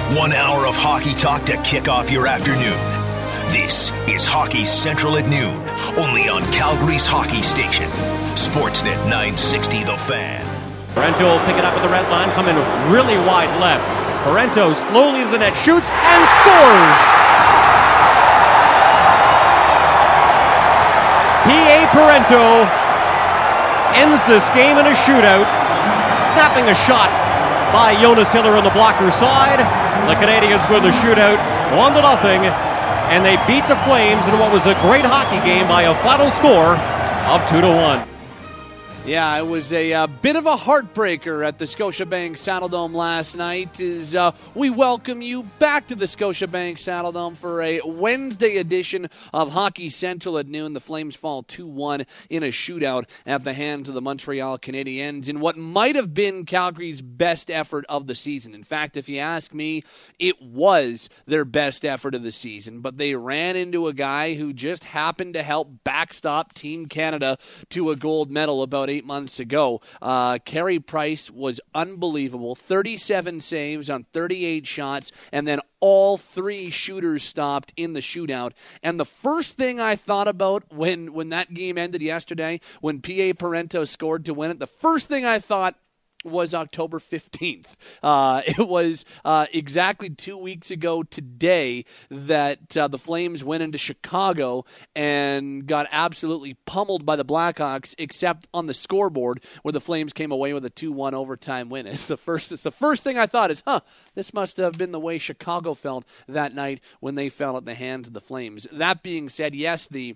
1 hour of hockey talk to kick off your afternoon. This is Hockey Central at noon, only on Calgary's hockey station. Sportsnet 960 The Fan. Parento will pick it up at the red line, come in really wide left. Parento slowly to the net, shoots, and scores! P.A. Parento ends this game in a shootout, snapping a shot by Jonas Hiller on the blocker side. The Canadians win the shootout 1-0, and they beat the Flames in what was a great hockey game by a final score of 2-1. Yeah, it was a bit of a heartbreaker at the Scotiabank Saddledome last night as we welcome you back to the Scotiabank Saddledome for a Wednesday edition of Hockey Central at noon. The Flames fall 2-1 in a shootout at the hands of the Montreal Canadiens in what might have been Calgary's best effort of the season. In fact, if you ask me, it was their best effort of the season, but they ran into a guy who just happened to help backstop Team Canada to a gold medal about 8 months ago. Carey Price was unbelievable. 37 saves on 38 shots, and then all three shooters stopped in the shootout. And the first thing I thought about when that game ended yesterday, when P.A. Parento scored to win it, the first thing I thought was October 15th. It was exactly 2 weeks ago today that the Flames went into Chicago and got absolutely pummeled by the Blackhawks, except on the scoreboard where the Flames came away with a 2-1 overtime win. It's the first thing I thought is, this must have been the way Chicago felt that night when they fell at the hands of the Flames. That being said, yes, the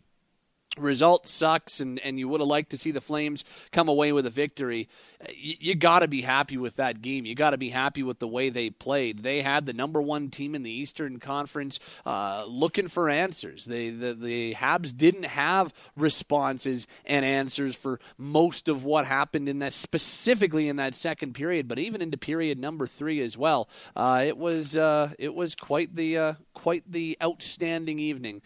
result sucks, and you would have liked to see the Flames come away with a victory. You got to be happy with that game. You got to be happy with the way they played. They had the number one team in the Eastern Conference looking for answers. The Habs didn't have responses and answers for most of what happened in that, specifically in that second period, but even into period number 3 as well. It was quite the outstanding evening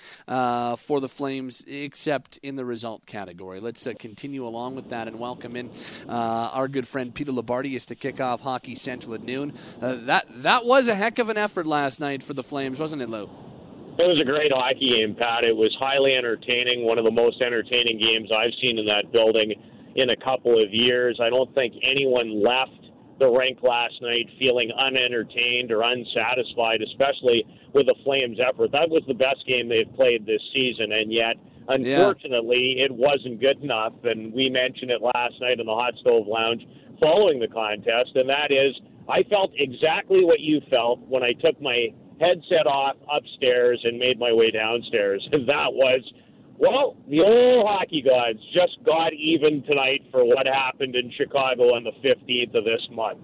for the Flames, except in the result category. Let's continue along with that and welcome in our good friend Peter Labardius to kick off Hockey Central at noon. That was a heck of an effort last night for the Flames, wasn't it, Lou? It was a great hockey game, Pat. It was highly entertaining, one of the most entertaining games I've seen in that building in a couple of years. I don't think anyone left the rink last night feeling unentertained or unsatisfied, especially with the Flames' effort. That was the best game they've played this season, and yet unfortunately, it wasn't good enough, and we mentioned it last night in the Hot Stove Lounge following the contest, and that is I felt exactly what you felt when I took my headset off upstairs and made my way downstairs, and that was, well, the old hockey gods just got even tonight for what happened in Chicago on the 15th of this month.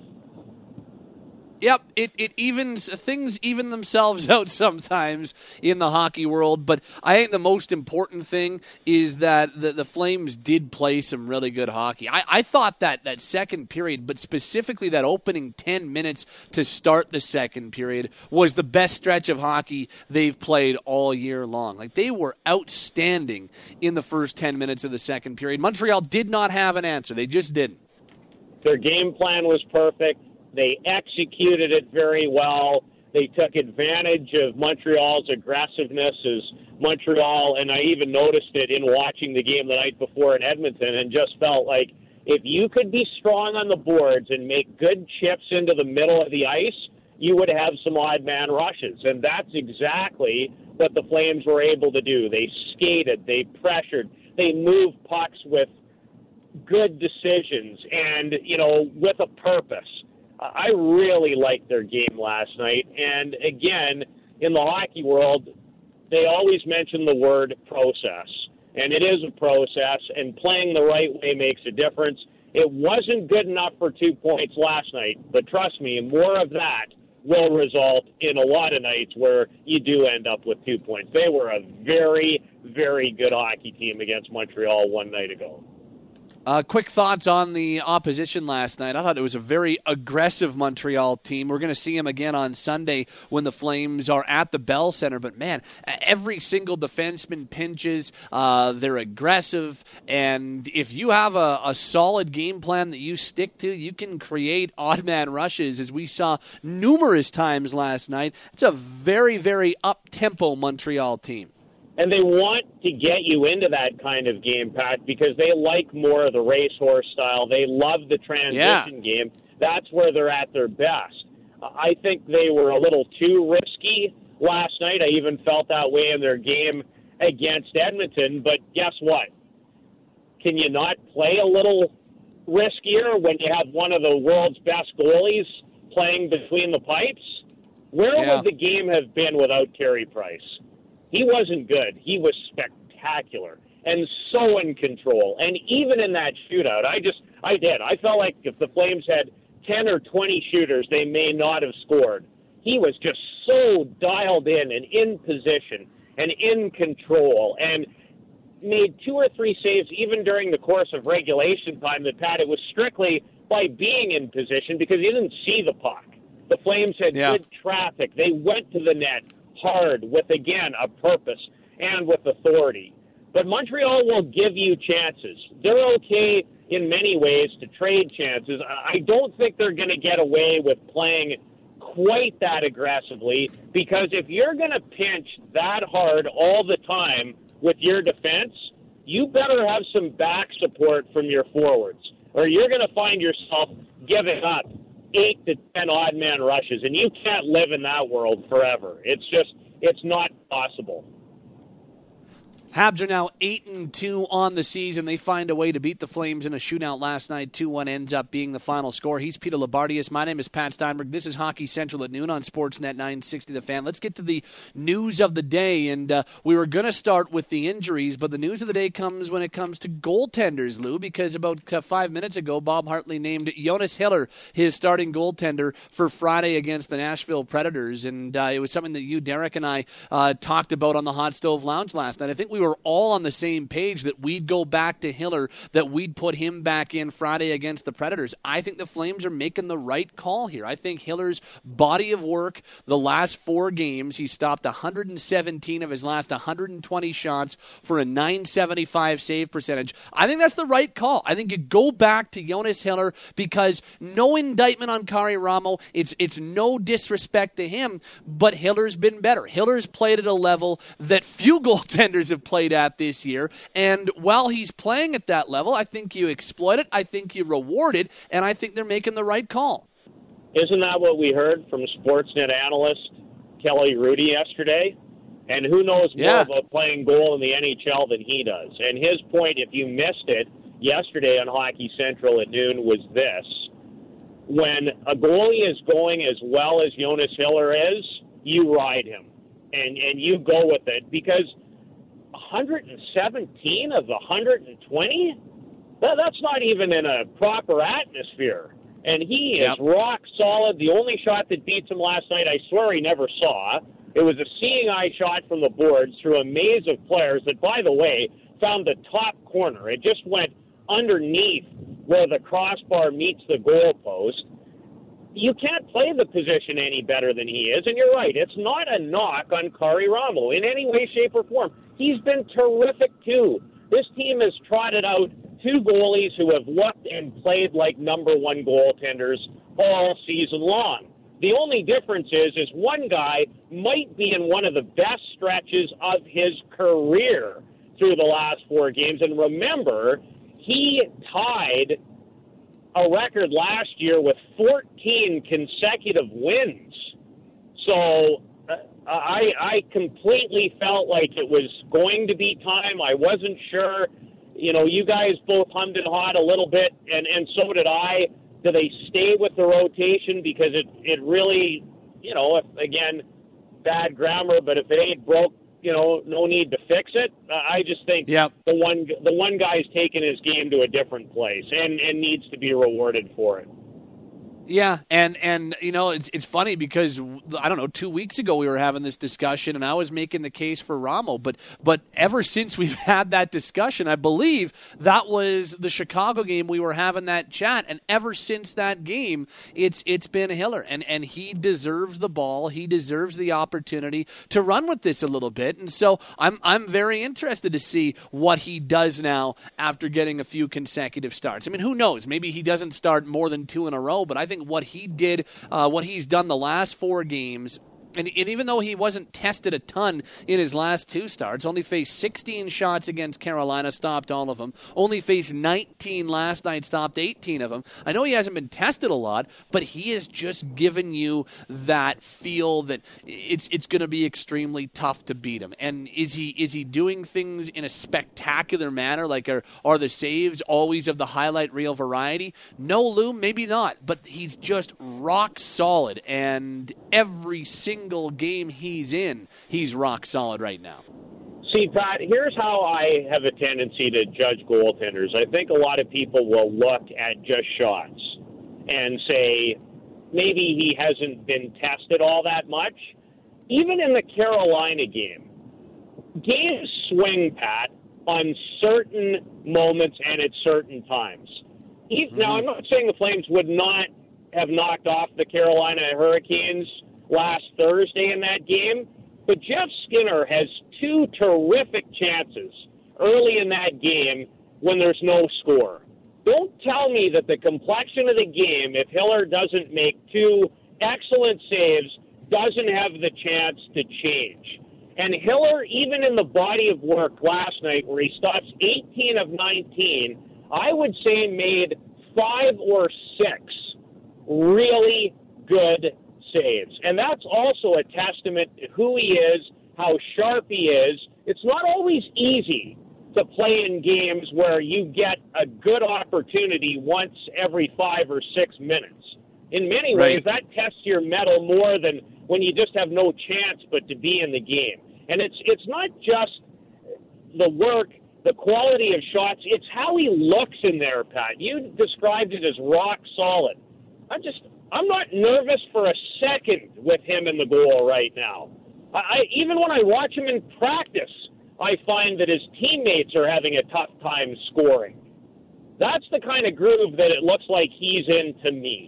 Yep, things even themselves out sometimes in the hockey world, but I think the most important thing is that the Flames did play some really good hockey. I thought that second period, but specifically that opening 10 minutes to start the second period, was the best stretch of hockey they've played all year long. Like, they were outstanding in the first 10 minutes of the second period. Montreal did not have an answer. They just didn't. Their game plan was perfect. They executed it very well. They took advantage of Montreal's aggressiveness as Montreal, and I even noticed it in watching the game the night before in Edmonton, and just felt like if you could be strong on the boards and make good chips into the middle of the ice, you would have some odd man rushes. And that's exactly what the Flames were able to do. They skated, they pressured, they moved pucks with good decisions and, with a purpose. I really liked their game last night. And again, in the hockey world, they always mention the word process. And it is a process, and playing the right way makes a difference. It wasn't good enough for 2 points last night, but trust me, more of that will result in a lot of nights where you do end up with 2 points. They were a very, very good hockey team against Montreal one night ago. Quick thoughts on the opposition last night. I thought it was a very aggressive Montreal team. We're going to see them again on Sunday when the Flames are at the Bell Center. But, man, every single defenseman pinches. They're aggressive. And if you have a solid game plan that you stick to, you can create odd man rushes, as we saw numerous times last night. It's a very, very up-tempo Montreal team. And they want to get you into that kind of game, Pat, because they like more of the racehorse style. They love the transition game. That's where they're at their best. I think they were a little too risky last night. I even felt that way in their game against Edmonton. But guess what? Can you not play a little riskier when you have one of the world's best goalies playing between the pipes? Where would the game have been without Carey Price? He wasn't good. He was spectacular and so in control. And even in that shootout, I felt like if the Flames had 10 or 20 shooters, they may not have scored. He was just so dialed in and in position and in control and made 2 or 3 saves even during the course of regulation time that, Pat, it was strictly by being in position because he didn't see the puck. The Flames had good traffic. They went to the net hard with, again, a purpose and with authority. But Montreal will give you chances. They're okay in many ways to trade chances. I don't think they're going to get away with playing quite that aggressively because if you're going to pinch that hard all the time with your defense, you better have some back support from your forwards or you're going to find yourself giving up 8 to 10 odd man rushes, and you can't live in that world forever. It's not possible. Habs are now 8-2 on the season. They find a way to beat the Flames in a shootout last night. 2-1 ends up being the final score. He's Peter Labardius. My name is Pat Steinberg. This is Hockey Central at noon on Sportsnet 960 The Fan. Let's get to the news of the day. And we were going to start with the injuries, but the news of the day comes when it comes to goaltenders, Lou, because about 5 minutes ago, Bob Hartley named Jonas Hiller his starting goaltender for Friday against the Nashville Predators. And it was something that you, Derek, and I talked about on the Hot Stove Lounge last night. I think we were all on the same page that we'd go back to Hiller, that we'd put him back in Friday against the Predators. I think the Flames are making the right call here. I think Hiller's body of work, the last 4 games, he stopped 117 of his last 120 shots for a .975 save percentage. I think that's the right call. I think you go back to Jonas Hiller because no indictment on Kari Ramo. It's no disrespect to him, but Hiller's been better. Hiller's played at a level that few goaltenders have played at this year, and while he's playing at that level, I think you exploit it, I think you reward it, and I think they're making the right call. Isn't that what we heard from Sportsnet analyst Kelly Rudy yesterday? And who knows more about playing goal in the NHL than he does? And his point, if you missed it yesterday on Hockey Central at noon, was this. When a goalie is going as well as Jonas Hiller is, you ride him, and you go with it, because 117 of the 120? That's not even in a proper atmosphere. And he is rock solid. The only shot that beats him last night, I swear he never saw. It was a seeing eye shot from the boards through a maze of players that, by the way, found the top corner. It just went underneath where the crossbar meets the goalpost. You can't play the position any better than he is. And you're right, it's not a knock on Kari Ramo in any way, shape, or form. He's been terrific, too. This team has trotted out 2 goalies who have looked and played like number 1 goaltenders all season long. The only difference is one guy might be in one of the best stretches of his career through the last 4 games. And remember, he tied a record last year with 14 consecutive wins. So I completely felt like it was going to be time. I wasn't sure. You know, you guys both hummed and hawed a little bit, and so did I. Do they stay with the rotation? Because it really, you know, if, again, bad grammar, but if it ain't broke, you know, no need to fix it. I just think the one guy's taken his game to a different place and needs to be rewarded for it. Yeah, and it's funny because, I don't know, 2 weeks ago we were having this discussion and I was making the case for Ramo, but ever since we've had that discussion, I believe that was the Chicago game we were having that chat, and ever since that game it's been Hiller, and he deserves the ball, he deserves the opportunity to run with this a little bit, and so I'm very interested to see what he does now after getting a few consecutive starts. I mean, who knows? Maybe he doesn't start more than 2 in a row, but I think what he did, what he's done the last 4 games, and even though he wasn't tested a ton in his last 2 starts, only faced 16 shots against Carolina, stopped all of them. Only faced 19 last night, stopped 18 of them. I know he hasn't been tested a lot, but he has just given you that feel that it's going to be extremely tough to beat him. And is he doing things in a spectacular manner? Like are the saves always of the highlight reel variety? No, Lou, maybe not. But he's just rock solid, and every single game he's in, he's rock solid right now. See, Pat, here's how I have a tendency to judge goaltenders. I think a lot of people will look at just shots and say maybe he hasn't been tested all that much. Even in the Carolina game, games swing, Pat, on certain moments and at certain times. Now, I'm not saying the Flames would not have knocked off the Carolina Hurricanes last Thursday in that game, but Jeff Skinner has 2 terrific chances early in that game when there's no score. Don't tell me that the complexion of the game, if Hiller doesn't make 2 excellent saves, doesn't have the chance to change. And Hiller, even in the body of work last night where he stops 18 of 19, I would say made 5 or 6 really good saves. And that's also a testament to who he is, how sharp he is. It's not always easy to play in games where you get a good opportunity once every 5 or 6 minutes. In many ways, that tests your mettle more than when you just have no chance but to be in the game. And it's not just the work, the quality of shots, it's how he looks in there, Pat. You described it as rock solid. I'm not nervous for a second with him in the goal right now. Even when I watch him in practice, I find that his teammates are having a tough time scoring. That's the kind of groove that it looks like he's in to me.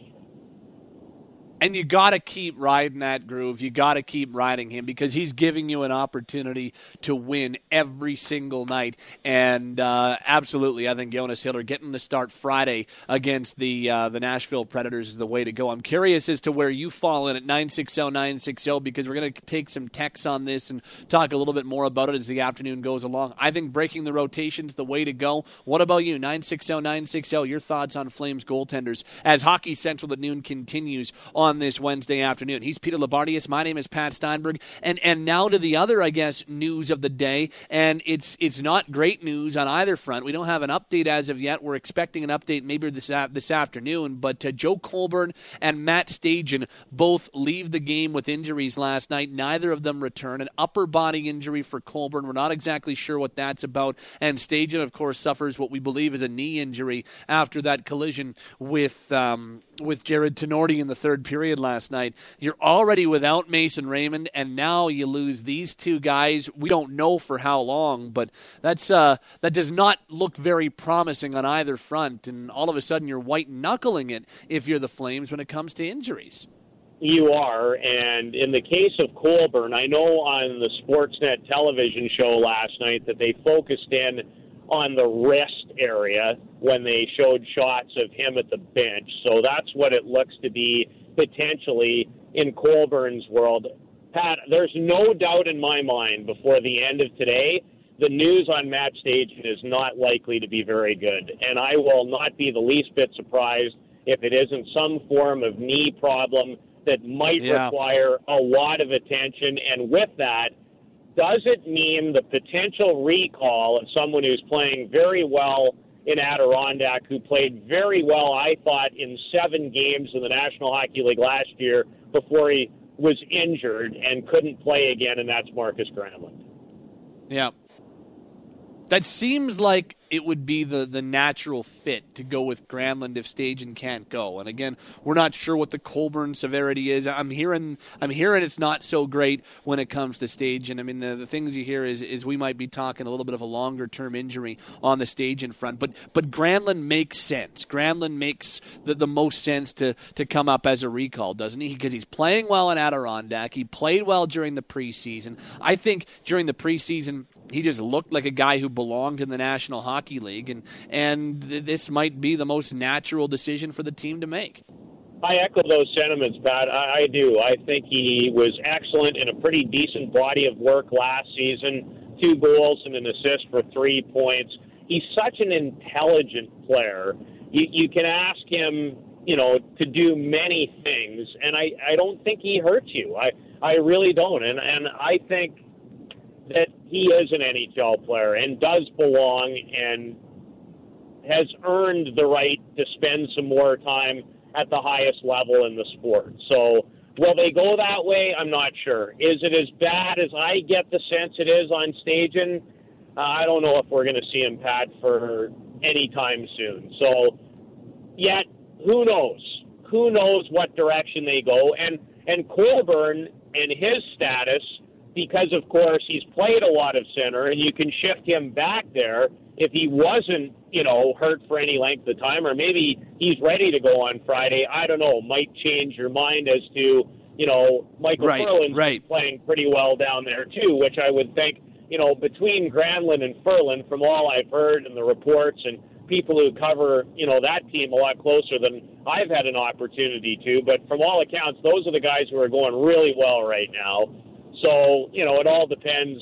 And you got to keep riding that groove. You got to keep riding him because he's giving you an opportunity to win every single night. And absolutely, I think Jonas Hiller getting the start Friday against the Nashville Predators is the way to go. I'm curious as to where you fall in at 960-960 because we're going to take some texts on this and talk a little bit more about it as the afternoon goes along. I think breaking the rotation's the way to go. What about you? 960-960, your thoughts on Flames goaltenders as Hockey Central at noon continues on this Wednesday afternoon. He's Peter Labardius. My name is Pat Steinberg. And now to the other, I guess, news of the day. And it's not great news on either front. We don't have an update as of yet. We're expecting an update maybe this afternoon. But Joe Colborne and Matt Stajan both leave the game with injuries last night. Neither of them return. An upper body injury for Colborne. We're not exactly sure what that's about. And Stajan, of course, suffers what we believe is a knee injury after that collision with Jared Tenorti in the third period last night. You're already without Mason Raymond, and now you lose these 2 guys. We don't know for how long, but that does not look very promising on either front, and all of a sudden you're white-knuckling it if you're the Flames when it comes to injuries. You are, and in the case of Colborne, I know on the Sportsnet television show last night that they focused in on the wrist area when they showed shots of him at the bench. So that's what it looks to be potentially in Colborne's world. Pat, there's no doubt in my mind before the end of today, the news on Matt Stajan is not likely to be very good. And I will not be the least bit surprised if it isn't some form of knee problem that might require a lot of attention. And with that, does it mean the potential recall of someone who's playing very well in Adirondack, who played very well, I thought, in 7 games in the National Hockey League last year before he was injured and couldn't play again, and that's Marcus Granlund. Yeah. That seems like it would be the natural fit to go with Granlund if Stajan can't go. And again, we're not sure what the Colborne severity is. I'm hearing it's not so great when it comes to Stajan. I mean, the things you hear is we might be talking a little bit of a longer-term injury on the Stajan front. But Granlund makes sense. Granlund makes the most sense to come up as a recall, doesn't he? Because he's playing well in Adirondack. He played well during the preseason. I think during the preseason, he just looked like a guy who belonged in the National Hockey League, and this might be the most natural decision for the team to make. I echo those sentiments, Pat. I do. I think he was excellent in a pretty decent body of work last season. 2 goals and an assist for 3 points. He's such an intelligent player. You can ask him, to do many things, and I don't think he hurts you. I really don't. And I think that he is an NHL player and does belong and has earned the right to spend some more time at the highest level in the sport. So will they go that way? I'm not sure. Is it as bad as I get the sense it is on Stajan? I don't know if we're going to see him, Pat, for any time soon. So yet, who knows? Who knows what direction they go? And Colborne and his status, because, of course, he's played a lot of center, and you can shift him back there if he wasn't, hurt for any length of time, or maybe he's ready to go on Friday. I don't know. Might change your mind as to, Michael Ferland's playing pretty well down there, too, which I would think, between Granlund and Ferland, from all I've heard and the reports and people who cover, that team a lot closer than I've had an opportunity to. But from all accounts, those are the guys who are going really well right now. So, it all depends,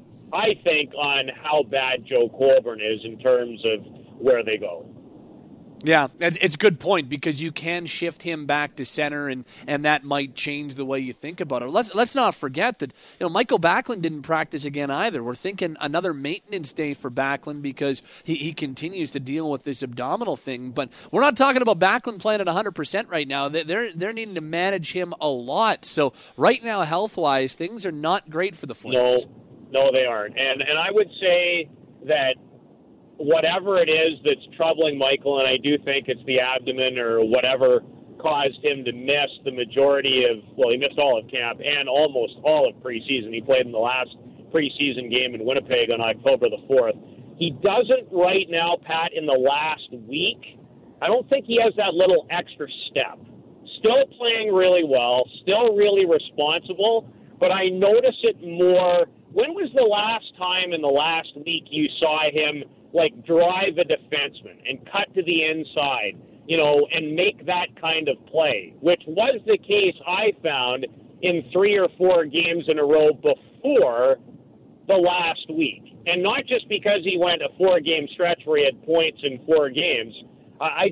I think, on how bad Joe Colborne is in terms of where they go. Yeah, it's a good point, because you can shift him back to center, and that might change the way you think about it. Let's not forget that Michael Backlund didn't practice again either. We're thinking another maintenance day for Backlund because he continues to deal with this abdominal thing. But we're not talking about Backlund playing at 100% right now. They're needing to manage him a lot. So right now, health-wise, things are not great for the Flames. No, they aren't. And I would say that whatever it is that's troubling Michael, and I do think it's the abdomen or whatever caused him to miss the majority of, he missed all of camp and almost all of preseason. He played in the last preseason game in Winnipeg on October the 4th. He doesn't right now, Pat, in the last week. I don't think he has that little extra step. Still playing really well, still really responsible, but I notice it more. When was the last time in the last week you saw him drive a defenseman and cut to the inside, and make that kind of play, which was the case I found in 3 or 4 games in a row before the last week. And not just because he went a 4-game stretch where he had points in 4 games. I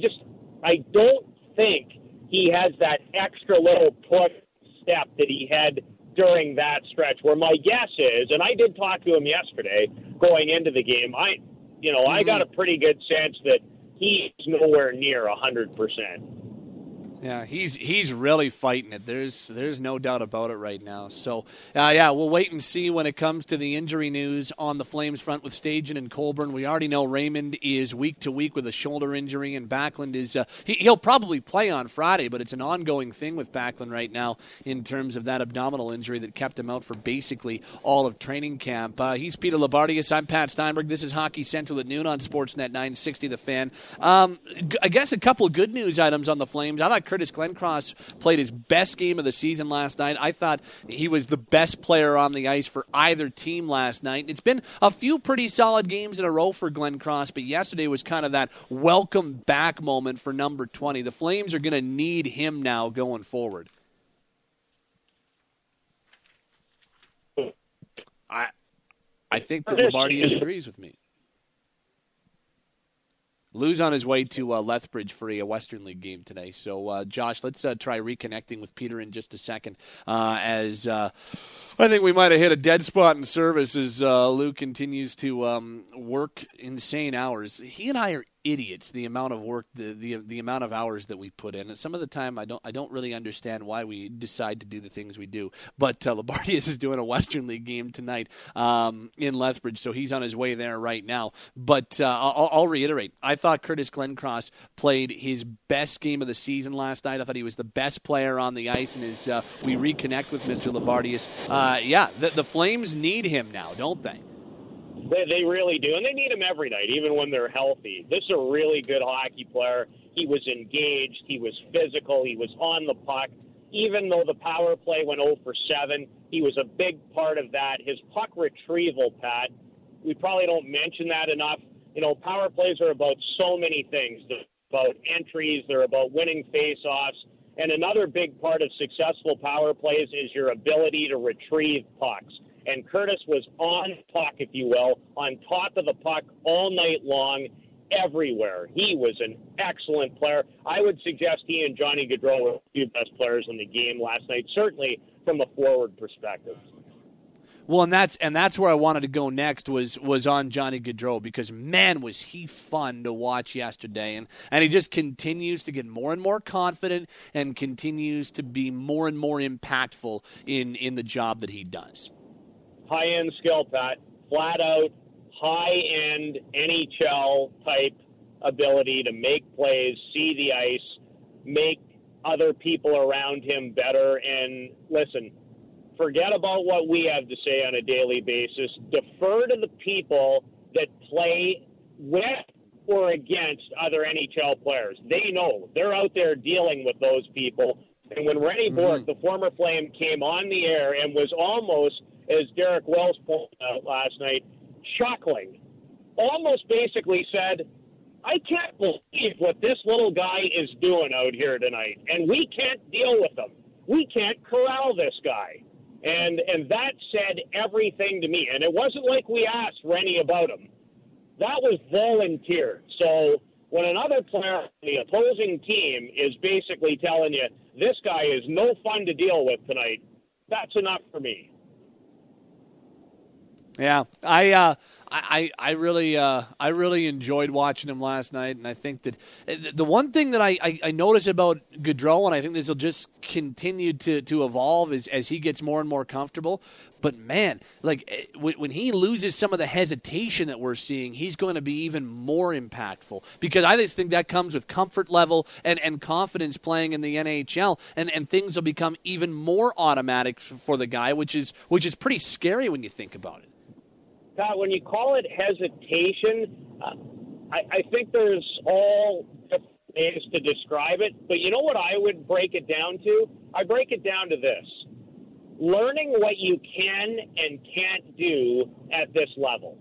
don't think he has that extra little push step that he had during that stretch, where my guess is, and I did talk to him yesterday going into the game, I got a pretty good sense that he's nowhere near 100%. Yeah, he's really fighting it. There's no doubt about it right now. So, we'll wait and see when it comes to the injury news on the Flames front with Stajan and Colborne. We already know Raymond is week to week with a shoulder injury, and Backlund is he'll probably play on Friday, but it's an ongoing thing with Backlund right now in terms of that abdominal injury that kept him out for basically all of training camp. He's Peter Labardius. I'm Pat Steinberg. This is Hockey Central at noon on Sportsnet 960 The Fan. I guess a couple of good news items on the Flames. I thought Curtis Glencross played his best game of the season last night. I thought he was the best player on the ice for either team last night. It's been a few pretty solid games in a row for Glencross, but yesterday was kind of that welcome back moment for number 20. The Flames are going to need him now going forward. I think that Labardius agrees with me. Lou's on his way to Lethbridge for a Western League game today. So, Josh, let's try reconnecting with Peter in just a second. As I think we might have hit a dead spot in service as Lou continues to work insane hours. He and I are idiots, the amount of work, the amount of hours that we put in. And some of the time I don't really understand why we decide to do the things we do. But Labardius is doing a Western League game tonight in Lethbridge, so he's on his way there right now. But I'll reiterate, I thought Curtis Glencross played his best game of the season last night. I thought he was the best player on the ice, and as we reconnect with Mr. Labardius, the Flames need him now, don't they? They really do, and they need him every night, even when they're healthy. This is a really good hockey player. He was engaged. He was physical. He was on the puck. Even though the power play went 0 for 7, he was a big part of that. His puck retrieval, Pat, we probably don't mention that enough. You know, power plays are about so many things. They're about entries. They're about winning face-offs. And another big part of successful power plays is your ability to retrieve pucks. And Curtis was on puck, if you will, on top of the puck all night long, everywhere. He was an excellent player. I would suggest he and Johnny Gaudreau were the two best players in the game last night, certainly from a forward perspective. Well, and that's where I wanted to go next was on Johnny Gaudreau, because, man, was he fun to watch yesterday. And he just continues to get more and more confident and continues to be more and more impactful in the job that he does. High-end skill, Pat. Flat-out, high-end NHL-type ability to make plays, see the ice, make other people around him better. And, listen, forget about what we have to say on a daily basis. Defer to the people that play with or against other NHL players. They know. They're out there dealing with those people. And when Rennie Bork, the former Flame, came on the air and was almost, as Derek Wells pointed out last night, chuckling, almost basically said, I can't believe what this little guy is doing out here tonight, and we can't deal with him. We can't corral this guy. And that said everything to me. And it wasn't like we asked Rennie about him. That was volunteered. So when another player on the opposing team is basically telling you, this guy is no fun to deal with tonight, that's enough for me. Yeah, I really enjoyed watching him last night, and I think that the one thing that I notice about Gaudreau, and I think this will just continue to evolve as he gets more and more comfortable. But man, like when he loses some of the hesitation that we're seeing, he's going to be even more impactful, because I just think that comes with comfort level and confidence playing in the NHL, and things will become even more automatic for the guy, which is pretty scary when you think about it. Pat, when you call it hesitation, I think there's all different ways to describe it. But you know what I would break it down to? I break it down to this. Learning what you can and can't do at this level.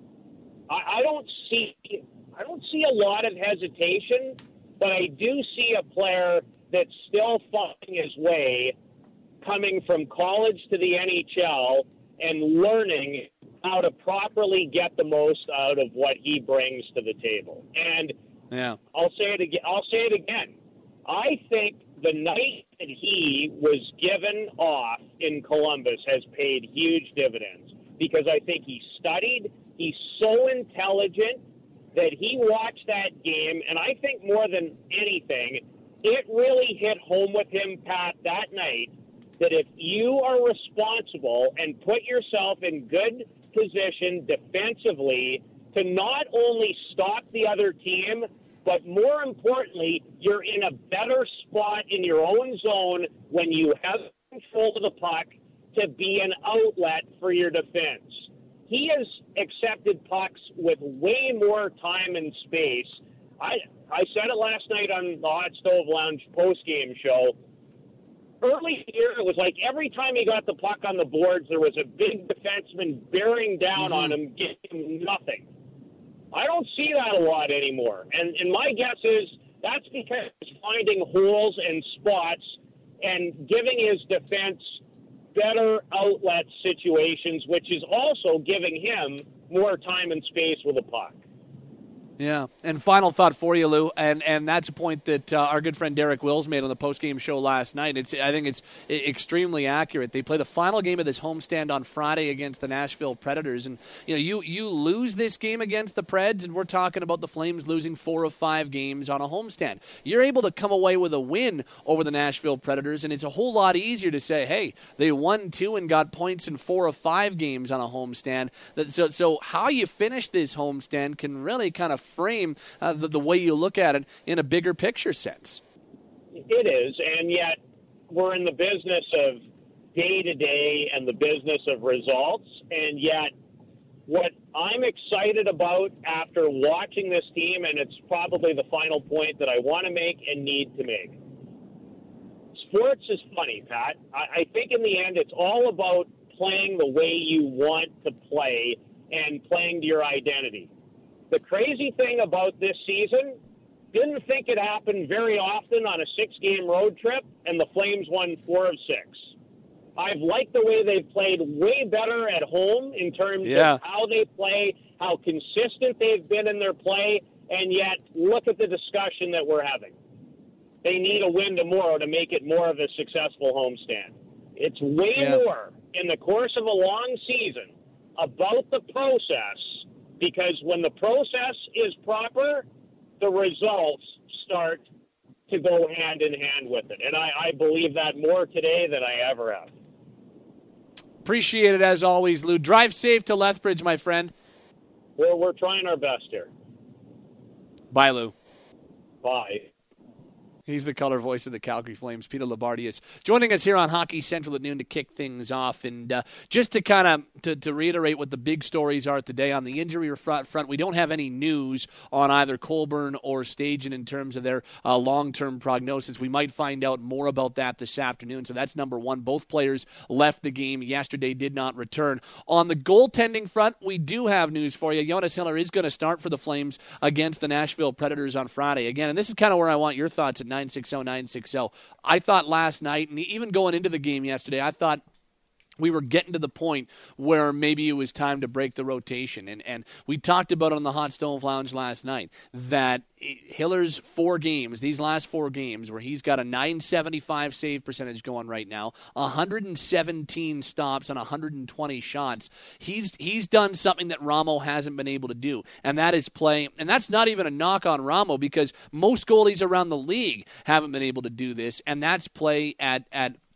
I don't see a lot of hesitation, but I do see a player that's still finding his way coming from college to the NHL and learning how to properly get the most out of what he brings to the table. And yeah, I'll say it again. I think the night that he was given off in Columbus has paid huge dividends, because I think he studied. He's so intelligent that he watched that game, and I think more than anything, it really hit home with him, Pat, that night, that if you are responsible and put yourself in good position defensively to not only stop the other team, but more importantly, you're in a better spot in your own zone when you have control of the puck to be an outlet for your defense. He has accepted pucks with way more time and space. I said it last night on the Hot Stove Lounge postgame show. Early here, it was like every time he got the puck on the boards, there was a big defenseman bearing down on him, giving him nothing. I don't see that a lot anymore. And my guess is that's because he's finding holes and spots and giving his defense better outlet situations, which is also giving him more time and space with the puck. Yeah, and final thought for you, Lou, and that's a point that our good friend Derek Wills made on the postgame show last night. I think it's extremely accurate. They play the final game of this homestand on Friday against the Nashville Predators, and you lose this game against the Preds, and we're talking about the Flames losing 4 of 5 games on a homestand. You're able to come away with a win over the Nashville Predators, and it's a whole lot easier to say, hey, they won 2 and got points in 4 of 5 games on a homestand. So how you finish this homestand can really kind of frame the way you look at it in a bigger picture sense. It is, and yet we're in the business of day-to-day and the business of results, and yet what I'm excited about after watching this team, and it's probably the final point that I want to make and need to make. Sports is funny, Pat. I think in the end it's all about playing the way you want to play and playing to your identity. The crazy thing about this season, didn't think it happened very often on a 6-game road trip, and the Flames won 4 of 6. I've liked the way they've played way better at home in terms of how they play, how consistent they've been in their play, and yet look at the discussion that we're having. They need a win tomorrow to make it more of a successful homestand. It's way more in the course of a long season about the process, because when the process is proper, the results start to go hand in hand with it. And I believe that more today than I ever have. Appreciate it as always, Lou. Drive safe to Lethbridge, my friend. We're trying our best here. Bye, Lou. Bye. He's the color voice of the Calgary Flames. Peter Labardius joining us here on Hockey Central at noon to kick things off. And just to kind of to reiterate what the big stories are today on the injury front, we don't have any news on either Colburn or Stajan in terms of their long-term prognosis. We might find out more about that this afternoon. So that's number one. Both players left the game yesterday, did not return. On the goaltending front, we do have news for you. Jonas Hiller is going to start for the Flames against the Nashville Predators on Friday. Again, and this is kind of where I want your thoughts at 960-960. I thought last night, and even going into the game yesterday, I thought we were getting to the point where maybe it was time to break the rotation. And we talked about it on the Hot Stove Lounge last night, that Hiller's 4 games, these last 4 games, where he's got a .975 save percentage going right now, 117 stops on 120 shots. He's done something that Ramo hasn't been able to do, and that is play. And that's not even a knock on Ramo, because most goalies around the league haven't been able to do this, and that's play at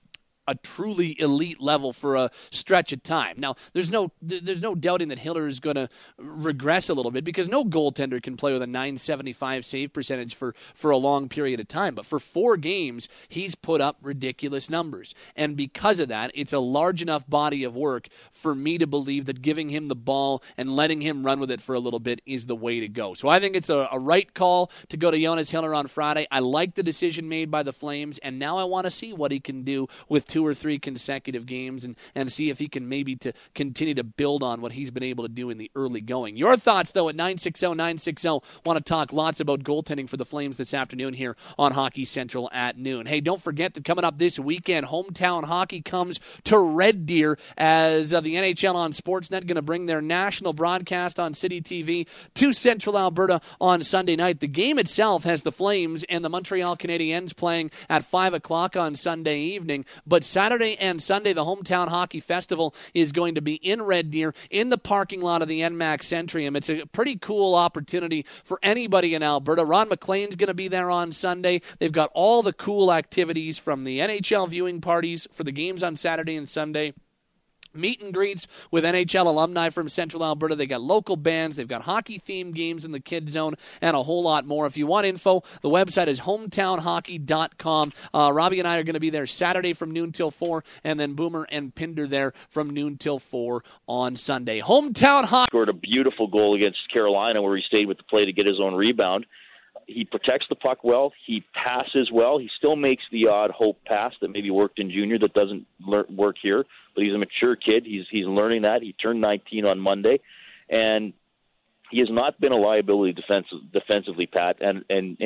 a truly elite level for a stretch of time. Now, there's no doubting that Hiller is going to regress a little bit, because no goaltender can play with a .975 save percentage for a long period of time. But for 4 games, he's put up ridiculous numbers. And because of that, it's a large enough body of work for me to believe that giving him the ball and letting him run with it for a little bit is the way to go. So I think it's a right call to go to Jonas Hiller on Friday. I like the decision made by the Flames, and now I want to see what he can do with 2 or 3 consecutive games and see if he can maybe to continue to build on what he's been able to do in the early going. Your thoughts, though, at 960-960. Want to talk lots about goaltending for the Flames this afternoon here on Hockey Central at noon. Hey, don't forget that coming up this weekend, hometown hockey comes to Red Deer, as the NHL on Sportsnet going to bring their national broadcast on City TV to Central Alberta on Sunday night. The game itself has the Flames and the Montreal Canadiens playing at 5 o'clock on Sunday evening, but Saturday and Sunday, the Hometown Hockey Festival is going to be in Red Deer in the parking lot of the NMAX Centrium. It's a pretty cool opportunity for anybody in Alberta. Ron McLean's going to be there on Sunday. They've got all the cool activities, from the NHL viewing parties for the games on Saturday and Sunday, meet and greets with NHL alumni from Central Alberta. They got local bands. They've got hockey-themed games in the Kids Zone and a whole lot more. If you want info, the website is hometownhockey.com. Robbie and I are going to be there Saturday from noon till 4, and then Boomer and Pinder there from noon till 4 on Sunday. Hometown Hockey. Scored a beautiful goal against Carolina where he stayed with the play to get his own rebound. He protects the puck well. He passes well. He still makes the odd hope pass that maybe worked in junior that doesn't work here. But he's a mature kid. He's learning that. He turned 19 on Monday, and he has not been a liability defensively, Pat. And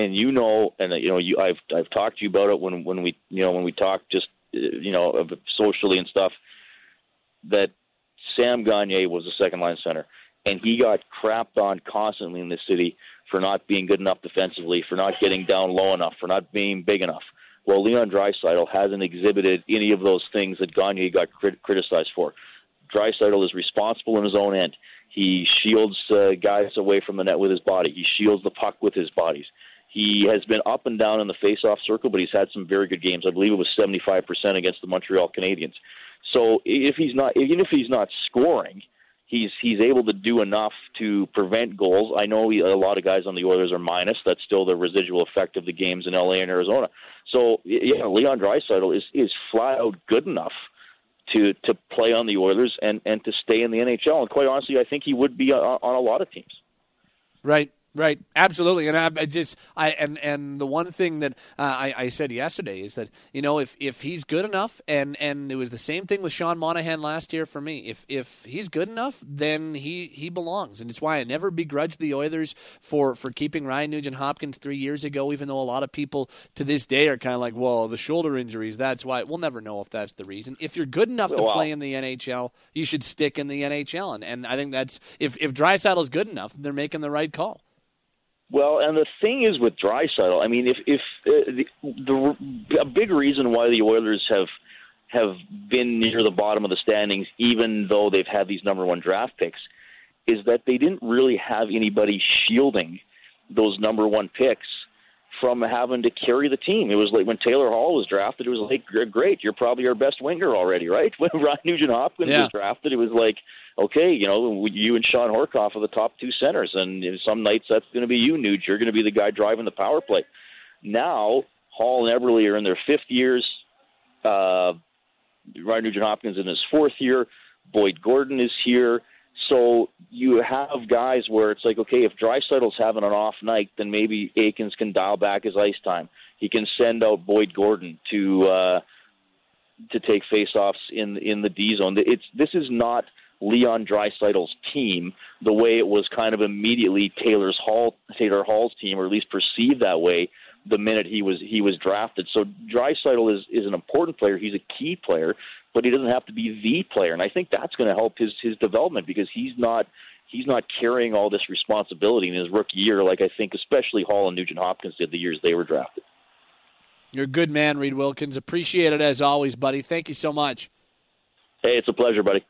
I've talked to you about it when we talk just socially and stuff. That Sam Gagner was the second line center, and he got crapped on constantly in this city for not being good enough defensively, for not getting down low enough, for not being big enough. Well, Leon Draisaitl hasn't exhibited any of those things that Gagne got criticized for. Draisaitl is responsible in his own end. He shields guys away from the net with his body. He shields the puck with his bodies. He has been up and down in the face-off circle, but he's had some very good games. I believe it was 75% against the Montreal Canadiens. So even if he's not scoring, he's able to do enough to prevent goals. I know a lot of guys on the Oilers are minus. That's still the residual effect of the games in LA and Arizona. So yeah, Leon Draisaitl is flat out good enough to play on the Oilers and to stay in the NHL. And quite honestly, I think he would be on a lot of teams. Right, absolutely, and and the one thing that I said yesterday is that if he's good enough, and it was the same thing with Sean Monahan last year for me. If he's good enough, then he belongs, and it's why I never begrudged the Oilers for keeping Ryan Nugent-Hopkins 3 years ago. Even though a lot of people to this day are kind of like, well, the shoulder injuries. That's why we'll never know if that's the reason. If you're good enough to play in the NHL, you should stick in the NHL, and I think that's if Draisaitl is good enough, they're making the right call. Well, and the thing is with Draisaitl, I mean, a big reason why the Oilers have been near the bottom of the standings, even though they've had these number one draft picks, is that they didn't really have anybody shielding those number one picks from having to carry the team. It was like when Taylor Hall was drafted, it was like, great, you're probably our best winger already, right? When Ryan Nugent-Hopkins was drafted, it was like, okay, you and Sean Horkoff are the top two centers, and some nights that's going to be you, Nuge. You're going to be the guy driving the power play. Now, Hall and Eberle are in their fifth years. Ryan Nugent-Hopkins in his fourth year. Boyd Gordon is here. So you have guys where it's like, okay, if Draisaitl's having an off night, then maybe Aikens can dial back his ice time. He can send out Boyd Gordon to take faceoffs in the D zone. This is not Leon Draisaitl's team the way it was kind of immediately Taylor Hall's team, or at least perceived that way the minute he was drafted. So Draisaitl is an important player. He's a key player, but he doesn't have to be the player. And I think that's going to help his development, because he's not carrying all this responsibility in his rookie year like I think especially Hall and Nugent-Hopkins did the years they were drafted. You're a good man, Reed Wilkins. Appreciate it as always, buddy. Thank you so much. Hey, it's a pleasure, buddy.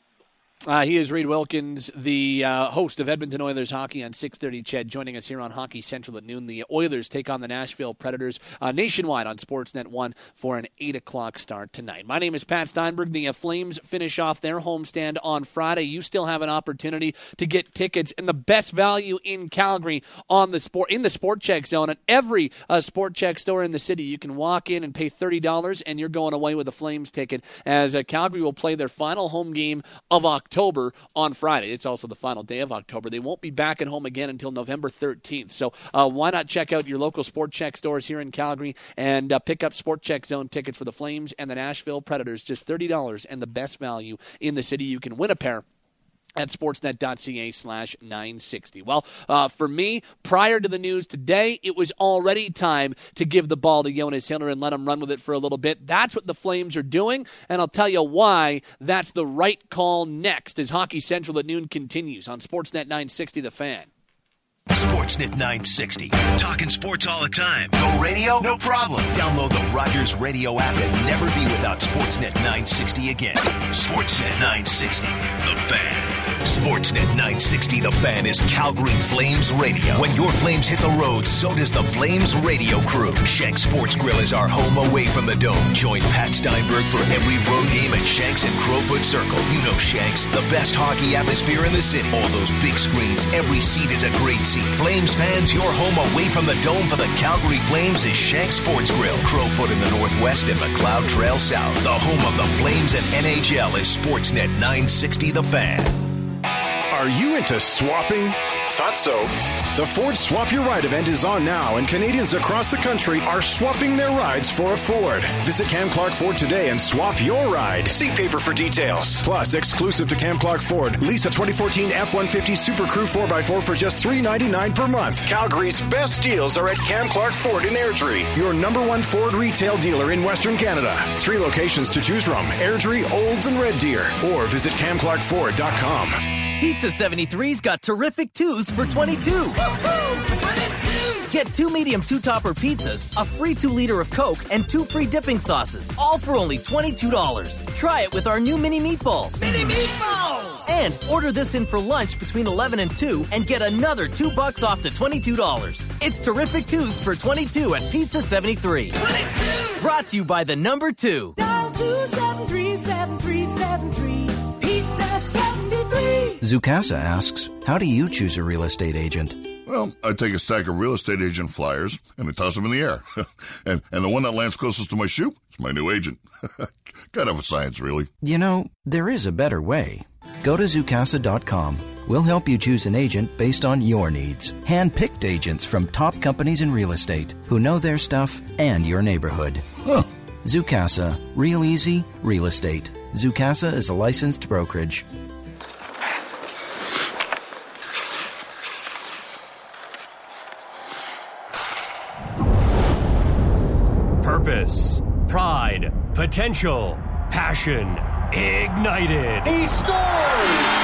He is Reed Wilkins, the host of Edmonton Oilers Hockey on 630 CHED, joining us here on Hockey Central at noon. The Oilers take on the Nashville Predators nationwide on Sportsnet 1 for an 8 o'clock start tonight. My name is Pat Steinberg. The Flames finish off their homestand on Friday. You still have an opportunity to get tickets and the best value in Calgary in the Sport Chek zone. At every Sport Chek store in the city, you can walk in and pay $30, and you're going away with a Flames ticket, as Calgary will play their final home game of October on Friday. It's also the final day of October. They won't be back at home again until November 13th. So why not check out your local Sport Chek stores here in Calgary and pick up Sport Chek zone tickets for the Flames and the Nashville Predators. Just $30 and the best value in the city. You can win a pair at sportsnet.ca/960. Well, for me, prior to the news today, it was already time to give the ball to Jonas Hiller and let him run with it for a little bit. That's what the Flames are doing, and I'll tell you why that's the right call next as Hockey Central at noon continues on Sportsnet 960 The Fan. Sportsnet 960. Talking sports all the time. No radio? No problem. Download the Rogers Radio app and never be without Sportsnet 960 again. Sportsnet 960. The Fan. Sportsnet 960 The Fan is Calgary Flames Radio. When your Flames hit the road, so does the Flames radio crew. Shanks Sports Grill is our home away from the Dome. Join Pat Steinberg for every road game at Shanks and Crowfoot Circle. You know Shanks, the best hockey atmosphere in the city. All those big screens, every seat is a great seat. Flames fans, your home away from the Dome for the Calgary Flames is Shanks Sports Grill. Crowfoot in the northwest and McLeod Trail south. The home of the Flames and NHL is Sportsnet 960 The Fan. Are you into swapping? Thought so. The Ford Swap Your Ride event is on now, and Canadians across the country are swapping their rides for a Ford. Visit Cam Clark Ford today and swap your ride. See paper for details. Plus, exclusive to Cam Clark Ford, lease a 2014 F-150 Super Crew 4x4 for just $399 per month. Calgary's best deals are at Cam Clark Ford in Airdrie, your #1 Ford retail dealer in Western Canada. 3 locations to choose from: Airdrie, Olds, and Red Deer. Or visit CamClarkFord.com. Pizza 73's got terrific 2s for $22. Get 2 medium 2-topper pizzas, a free 2-liter of Coke, and 2 free dipping sauces, all for only $22. Try it with our new mini meatballs. Mini meatballs! And order this in for lunch between 11 and 2 and get another $2 off the $22. It's Terrific 2s for $22 at Pizza 73. 22! Brought to you by the number 2. Dial 273-7373. Pizza 73. Zoocasa asks, how do you choose a real estate agent? Well, I take a stack of real estate agent flyers and I toss them in the air. and the one that lands closest to my shoe is my new agent. Kind of a science, really. You know, there is a better way. Go to Zoocasa.com. We'll help you choose an agent based on your needs. Hand-picked agents from top companies in real estate who know their stuff and your neighborhood. Huh. Zoocasa. Real easy, real estate. Zoocasa is a licensed brokerage. Purpose, pride, potential, passion, ignited. He scores!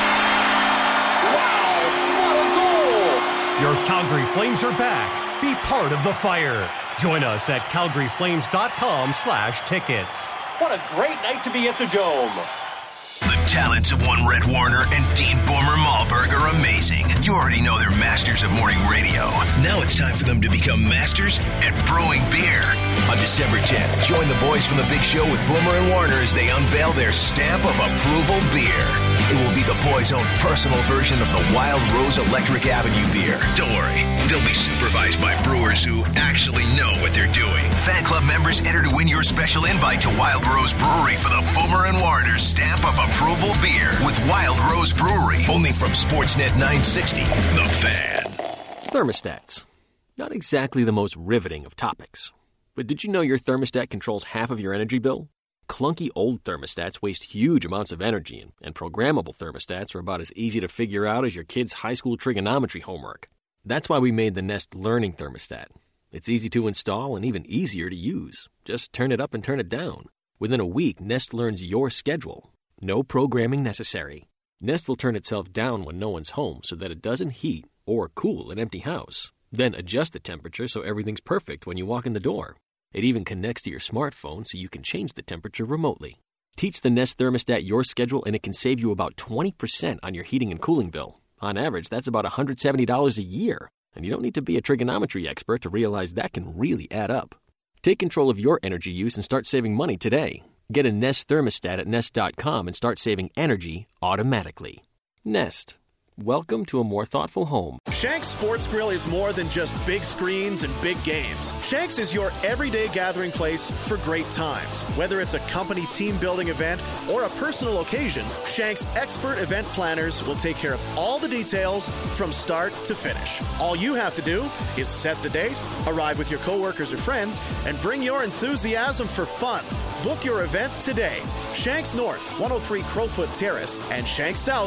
Wow, what a goal! Your Calgary Flames are back. Be part of the fire. Join us at calgaryflames.com/tickets. What a great night to be at the Dome. The talents of one Rhett Warner and Dean Boomer Malberg are amazing. You already know they're masters of morning radio. Now it's time for them to become masters at brewing beer. On December 10th, join the boys from The Big Show with Boomer and Warner as they unveil their stamp of approval beer. It will be the boys' own personal version of the Wild Rose Electric Avenue beer. Don't worry, they'll be supervised by brewers who actually know what they're doing. Fan club members enter to win your special invite to Wild Rose Brewery for the Boomer and Warner stamp of approval beer with Wild Rose Brewery. Only from Sportsnet 960, The Fan. Thermostats. Not exactly the most riveting of topics. But did you know your thermostat controls half of your energy bill? Clunky old thermostats waste huge amounts of energy, and programmable thermostats are about as easy to figure out as your kid's high school trigonometry homework. That's why we made the Nest Learning Thermostat. It's easy to install and even easier to use. Just turn it up and turn it down. Within a week, Nest learns your schedule. No programming necessary. Nest will turn itself down when no one's home so that it doesn't heat or cool an empty house. Then adjust the temperature so everything's perfect when you walk in the door. It even connects to your smartphone so you can change the temperature remotely. Teach the Nest thermostat your schedule and it can save you about 20% on your heating and cooling bill. On average, that's about $170 a year. And you don't need to be a trigonometry expert to realize that can really add up. Take control of your energy use and start saving money today. Get a Nest thermostat at Nest.com and start saving energy automatically. Nest. Welcome to a more thoughtful home. Shanks Sports Grill is more than just big screens and big games. Shanks is your everyday gathering place for great times. Whether it's a company team building event or a personal occasion, Shanks expert event planners will take care of all the details from start to finish. All you have to do is set the date, arrive with your coworkers or friends, and bring your enthusiasm for fun. Book your event today. Shanks North, 103 Crowfoot Terrace, and Shanks South,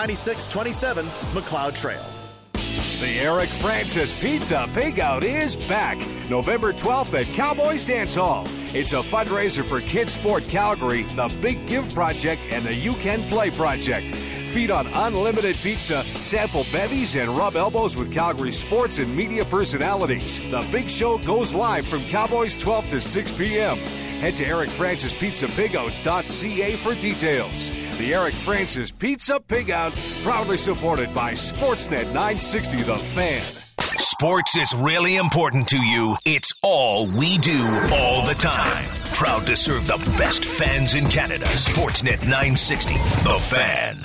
9627 McLeod Trail. The Eric Francis Pizza Pig-Out is back November 12th at Cowboys Dance Hall. It's a fundraiser for Kids Sport Calgary, the Big Give Project, and the You Can Play Project. Feed on unlimited pizza, sample bevies, and rub elbows with Calgary sports and media personalities. The big show goes live from Cowboys 12 to 6 p.m. Head to ericfrancispizzapig-out.ca for details. The Eric Francis Pizza Pig-Out, proudly supported by Sportsnet 960 The Fan. Sports is really important to you. It's all we do all the time. Proud to serve the best fans in Canada. Sportsnet 960 The Fan.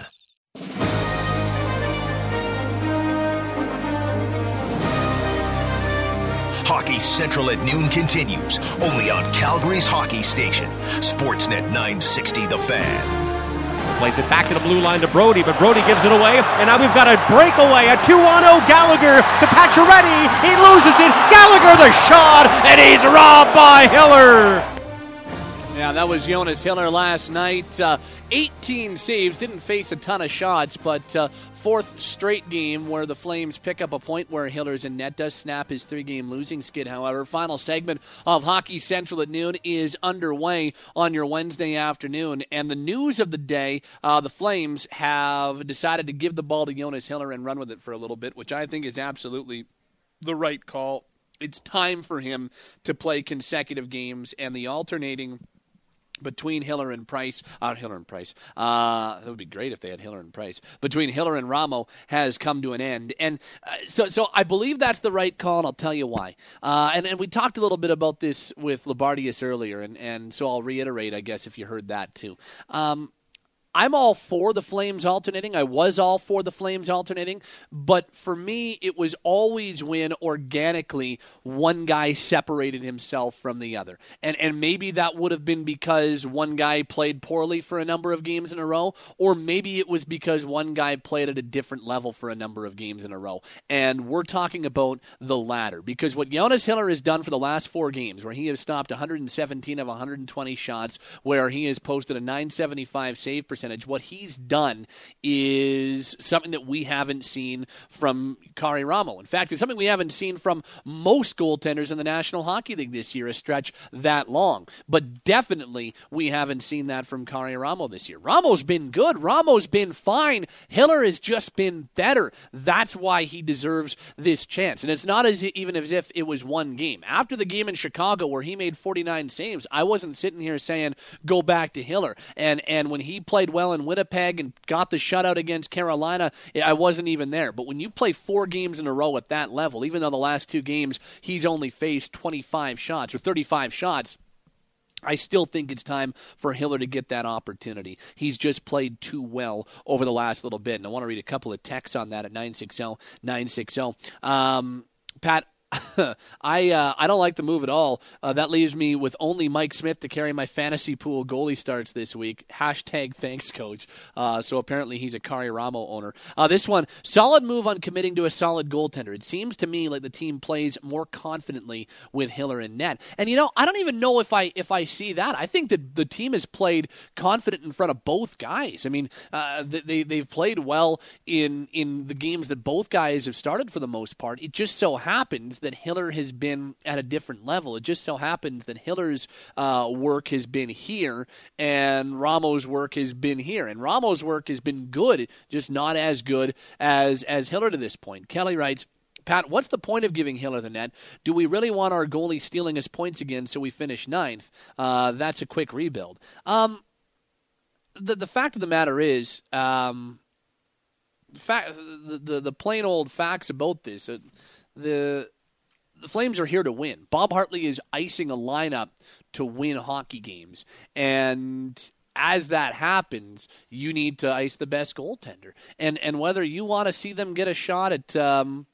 Hockey Central at noon continues, only on Calgary's hockey station, Sportsnet 960 The Fan. Plays it back to the blue line to Brody, but Brody gives it away, and now we've got a breakaway, a 2-on-0 Gallagher to Pacioretty. He loses it. Gallagher the shot, and he's robbed by Hiller. Yeah, that was Jonas Hiller last night. 18 saves, didn't face a ton of shots, but fourth straight game where the Flames pick up a point where Hiller's in net. Does snap his 3-game losing skid, however. Final segment of Hockey Central at noon is underway on your Wednesday afternoon. And the news of the day, the Flames have decided to give the ball to Jonas Hiller and run with it for a little bit, which I think is absolutely the right call. It's time for him to play consecutive games, and the alternating between Hiller and Price. That would be great if they had Hiller and Price. Between Hiller and Ramo has come to an end. And so I believe that's the right call, and I'll tell you why. And we talked a little bit about this with Labardius earlier, and so I'll reiterate, I guess, if you heard that too. I'm all for the Flames alternating. I was all for the Flames alternating. But for me, it was always when organically one guy separated himself from the other. And maybe that would have been because one guy played poorly for a number of games in a row, or maybe it was because one guy played at a different level for a number of games in a row. And we're talking about the latter. Because what Jonas Hiller has done for the last 4 games, where he has stopped 117 of 120 shots, where he has posted a .975 save percentage, what he's done is something that we haven't seen from Kari Ramo. In fact, it's something we haven't seen from most goaltenders in the National Hockey League this year, a stretch that long. But definitely we haven't seen that from Kari Ramo this year. Ramo's been good. Ramo's been fine. Hiller has just been better. That's why he deserves this chance. And it's not even as if it was one game. After the game in Chicago where he made 49 saves, I wasn't sitting here saying, go back to Hiller. And when he played well in Winnipeg and got the shutout against Carolina, I wasn't even there. But when you play 4 games in a row at that level, even though the last 2 games he's only faced 25 shots or 35 shots, I still think it's time for Hiller to get that opportunity. He's just played too well over the last little bit. And I want to read a couple of texts on that at 960-960. Pat, I don't like the move at all. That leaves me with only Mike Smith to carry my fantasy pool goalie starts this week. #thanks, coach. So apparently he's a Kari Ramo owner. This one, solid move on committing to a solid goaltender. It seems to me like the team plays more confidently with Hiller in net. And, I don't even know if I see that. I think that the team has played confident in front of both guys. I mean, they've played well in the games that both guys have started for the most part. It just so happens that Hiller has been at a different level. It just so happens that Hiller's work has been here and Ramo's work has been here. And Ramo's work has been good, just not as good as Hiller to this point. Kelly writes, Pat, what's the point of giving Hiller the net? Do we really want our goalie stealing us points again so we finish 9th? That's a quick rebuild. The fact of the matter is, the plain old facts about this, the Flames are here to win. Bob Hartley is icing a lineup to win hockey games. And as that happens, you need to ice the best goaltender. And whether you want to see them get a shot at Connor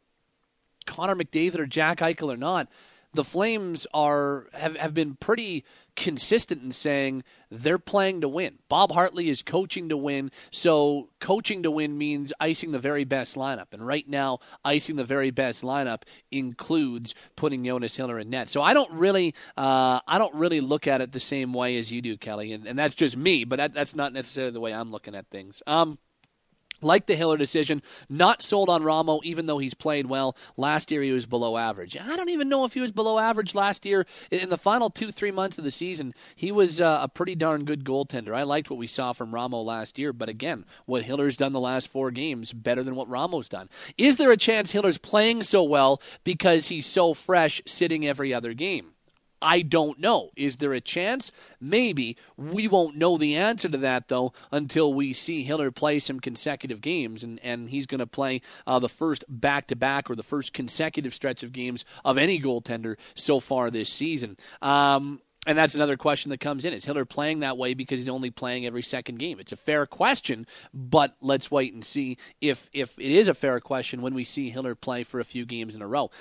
McDavid or Jack Eichel or not, the Flames have been pretty consistent in saying they're playing to win. Bob Hartley is coaching to win, so coaching to win means icing the very best lineup. And right now, icing the very best lineup includes putting Jonas Hiller in net. So I don't really look at it the same way as you do, Kelly, and that's just me, but that's not necessarily the way I'm looking at things. Like the Hiller decision, not sold on Ramo, even though he's played well. Last year he was below average. I don't even know if he was below average last year. In the final 2-3 months of the season, he was a pretty darn good goaltender. I liked what we saw from Ramo last year, but again, what Hiller's done the last 4 games, better than what Ramo's done. Is there a chance Hiller's playing so well because he's so fresh, sitting every other game? I don't know. Is there a chance? Maybe. We won't know the answer to that, though, until we see Hiller play some consecutive games, and he's going to play the first back-to-back or the first consecutive stretch of games of any goaltender so far this season. And that's another question that comes in. Is Hiller playing that way because he's only playing every second game? It's a fair question, but let's wait and see if it is a fair question when we see Hiller play for a few games in a row.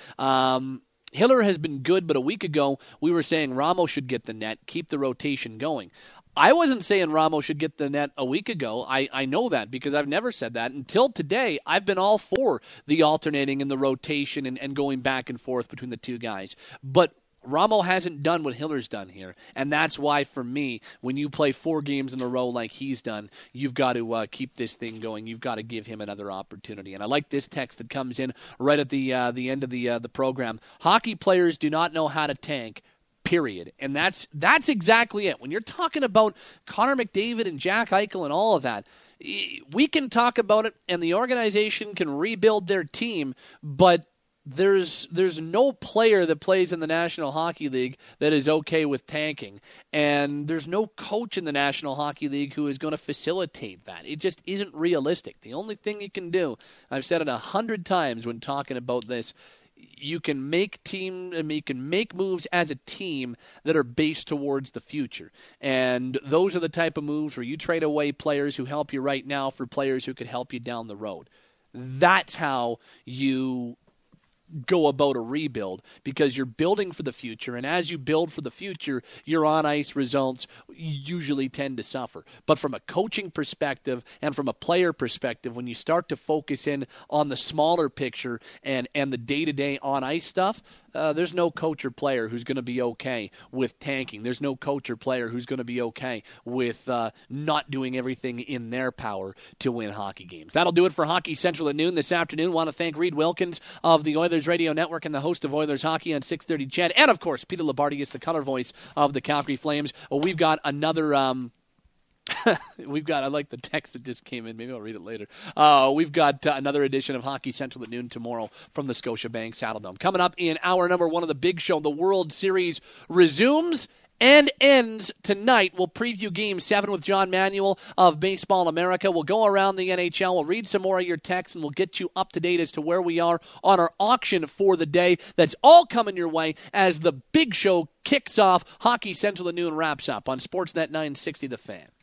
Hiller has been good, but a week ago we were saying Ramo should get the net, keep the rotation going. I wasn't saying Ramo should get the net a week ago. I know that because I've never said that. Until today, I've been all for the alternating and the rotation and going back and forth between the two guys. But Ramo hasn't done what Hiller's done here, and that's why, for me, when you play 4 games in a row like he's done, you've got to keep this thing going. You've got to give him another opportunity. And I like this text that comes in right at the end of the program. Hockey players do not know how to tank, period. And that's exactly it. When you're talking about Connor McDavid and Jack Eichel and all of that, we can talk about it, and the organization can rebuild their team, but there's no player that plays in the National Hockey League that is okay with tanking, and there's no coach in the National Hockey League who is going to facilitate that. It just isn't realistic. The only thing you can do, I've said it 100 times when talking about this, you can make moves as a team that are based towards the future. And those are the type of moves where you trade away players who help you right now for players who could help you down the road. That's how you go about a rebuild, because you're building for the future, and as you build for the future, your on-ice results usually tend to suffer. But from a coaching perspective and from a player perspective, when you start to focus in on the smaller picture and the day-to-day on-ice stuff, there's no coach or player who's going to be okay with tanking. There's no coach or player who's going to be okay with not doing everything in their power to win hockey games. That'll do it for Hockey Central at noon this afternoon. Want to thank Reed Wilkins of the Oilers Radio Network and the host of Oilers Hockey on 630 CHED. And, of course, Peter Labardius, the color voice of the Calgary Flames. Well, we've got another... I like the text that just came in. Maybe I'll read it later. We've got another edition of Hockey Central at noon tomorrow from the Scotiabank Saddledome. Coming up in hour number one of the big show, the World Series resumes and ends tonight. We'll preview Game 7 with John Manuel of Baseball America. We'll go around the NHL. We'll read some more of your texts, and we'll get you up to date as to where we are on our auction for the day. That's all coming your way as the big show kicks off. Hockey Central at noon wraps up on Sportsnet 960 The Fan.